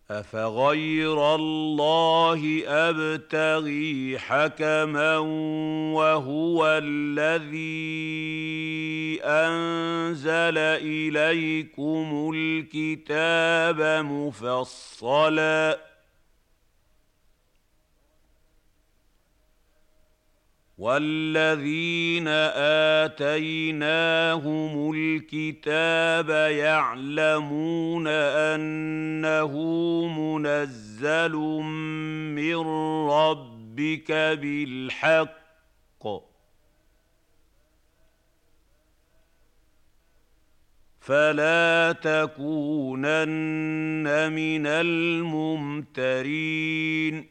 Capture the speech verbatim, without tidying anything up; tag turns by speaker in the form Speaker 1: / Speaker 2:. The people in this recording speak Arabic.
Speaker 1: أفغير الله أبتغي حكما وهو الذي أنزل إليكم الكتاب مفصلا والذين آتيناهم الكتاب يعلمون أنه منزل من ربك بالحق فلا تكونن من الممترين